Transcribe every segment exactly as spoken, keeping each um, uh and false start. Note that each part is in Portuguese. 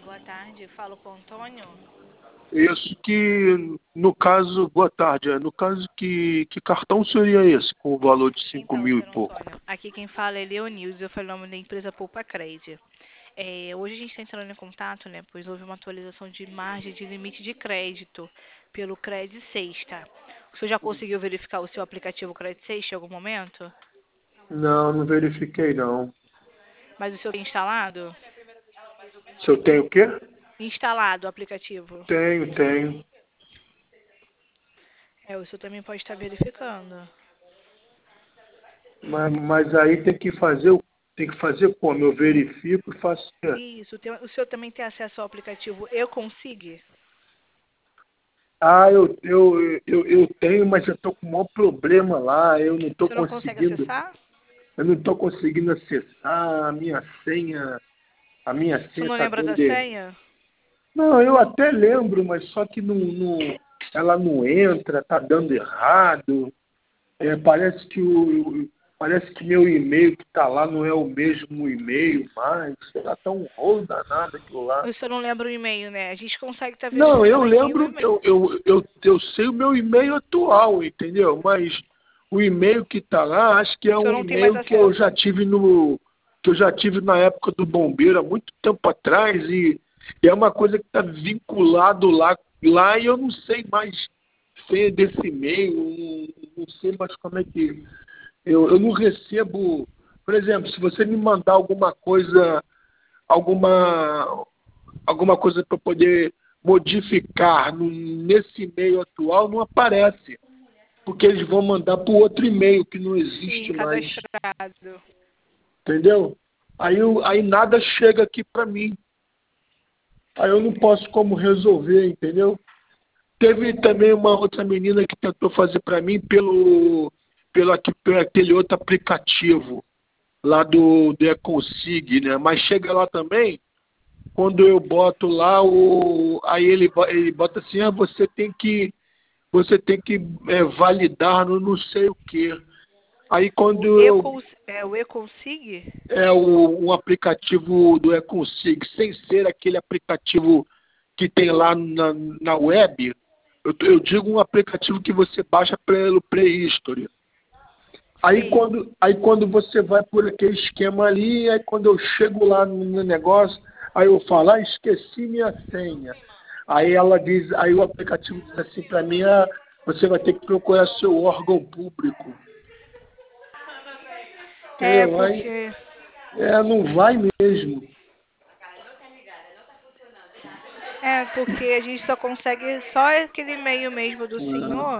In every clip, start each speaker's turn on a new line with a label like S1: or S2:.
S1: Boa tarde, falo com o Antônio.
S2: Isso que, no caso, boa tarde, é, no caso que, que cartão seria esse, com o valor de cinco
S1: Então,
S2: mil e
S1: senhor
S2: pouco?
S1: Antônio, aqui quem fala é Leonilza, eu falo o nome da empresa Poupa Cred. É, hoje a gente está entrando em contato, né, pois houve uma atualização de margem de limite de crédito pelo Cred seis, tá? O senhor já conseguiu verificar o seu aplicativo Cred seis em algum momento?
S2: Não, não verifiquei não.
S1: Mas o senhor tem instalado?
S2: Se eu tenho o quê?
S1: Instalado o aplicativo.
S2: Tenho, tenho.
S1: É, o senhor também pode estar verificando.
S2: Mas, mas aí tem que fazer, o- tem que fazer como? Eu verifico e faço o quê?
S1: Isso, tem- o senhor também tem acesso ao aplicativo Eu Consigo?
S2: Ah, eu, eu, eu, eu tenho, mas eu tô com o maior problema lá, eu não
S1: O
S2: tô
S1: senhor não consegue
S2: conseguindo,
S1: acessar?
S2: eu não tô conseguindo acessar a minha senha, a minha
S1: O senhor
S2: senha
S1: não
S2: tá
S1: lembra da
S2: dando erro.
S1: senha?
S2: Não, eu até lembro, mas só que não, não, ela não entra, tá dando errado. É, parece que o, o- parece que meu e-mail que tá lá não é o mesmo e-mail mais. Sei lá, tá um rolo danado aquilo lá.
S1: O senhor não lembra o e-mail, né? A gente consegue estar
S2: Não, eu
S1: verificando aqui o
S2: lembro,
S1: e-mail.
S2: eu, eu, eu, eu sei o meu e-mail atual, entendeu? Mas o e-mail que tá lá, acho que é
S1: O senhor
S2: um
S1: não tem mais
S2: e-mail que eu já
S1: acesso.
S2: tive no, que eu já tive na época do bombeiro, há muito tempo atrás, e, e é uma coisa que está vinculado lá, lá e eu não sei mais ser desse e-mail, não, não sei mais como é que. Eu, eu não recebo. Por exemplo, se você me mandar alguma coisa, alguma alguma coisa para poder modificar no, nesse e-mail atual, não aparece. Porque eles vão mandar para o outro e-mail que não
S1: Sim,
S2: existe mais.
S1: cadastrado.
S2: Entendeu? Aí, eu, aí nada chega aqui para mim. Aí eu não posso como resolver, entendeu? Teve também uma outra menina que tentou fazer para mim pelo, pelo, aqui- pelo aquele outro aplicativo lá do, do Econsig, né? Mas chega lá também, quando eu boto lá, o, aí ele, bo- ele bota assim, ah, você tem que, você tem que é, validar no não sei o quê. Aí quando
S1: O
S2: eu
S1: Econs, é o Econsig?
S2: é o, um aplicativo do Econsig, sem ser aquele aplicativo que tem lá na, na web, eu, eu digo um aplicativo que você baixa pelo Play History. Aí
S1: Sim.
S2: quando, aí quando você vai por aquele esquema ali, aí quando eu chego lá no negócio, aí eu falo, ah, esqueci minha senha. Aí ela diz, aí o aplicativo diz assim para mim, ah, você vai ter que procurar seu órgão público.
S1: É,
S2: Entendeu? Aí
S1: porque.
S2: é, não vai mesmo.
S1: É, porque a gente só consegue só aquele e-mail mesmo do
S2: Uhum.
S1: senhor.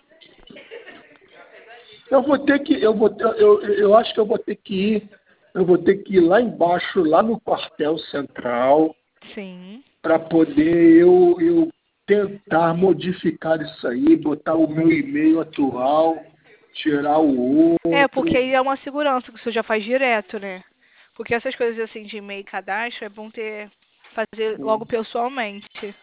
S2: Eu vou ter que, eu vou, ter- eu, eu acho que eu vou ter que ir, eu vou ter que ir lá embaixo, lá no quartel central,
S1: Sim.
S2: para poder eu, eu tentar modificar isso aí, botar o meu e-mail atual, tirar o
S1: É, porque
S2: outro.
S1: aí é uma segurança que o senhor já faz direto, né? Porque essas coisas assim de e-mail e cadastro é bom ter fazer logo pessoalmente.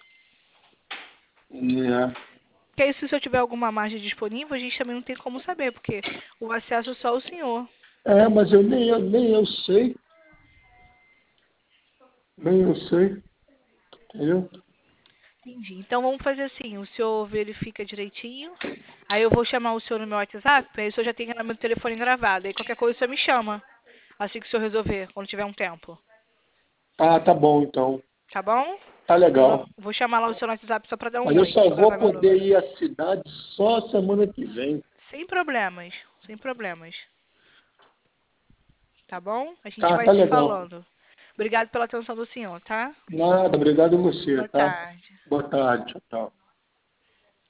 S2: É,
S1: Porque aí se o senhor tiver alguma margem disponível, a gente também não tem como saber, porque o acesso é só o senhor.
S2: é, mas eu nem, eu nem eu sei, nem eu sei, entendeu?
S1: Entendi. Então vamos fazer assim, o senhor verifica direitinho, aí eu vou chamar o senhor no meu WhatsApp, aí o senhor já tem meu telefone gravado, aí qualquer coisa o senhor me chama, assim que o senhor resolver, quando tiver um tempo.
S2: Ah, tá bom então,
S1: Tá bom?
S2: tá
S1: Meu nome-
S2: legal.
S1: vou chamar lá o senhor no WhatsApp só pra dar
S2: Mas
S1: um
S2: eu
S1: oi,
S2: só
S1: pra
S2: vou
S1: gravar meu
S2: poder
S1: número.
S2: ir à cidade só semana que vem.
S1: Sem problemas, sem problemas. Tá bom? A gente
S2: Tá,
S1: vai
S2: tá
S1: se
S2: legal.
S1: falando. Obrigado pela atenção do senhor, tá?
S2: Nada, obrigado a você,
S1: Boa
S2: tá?
S1: tarde.
S2: Boa tarde, tchau. Tchau.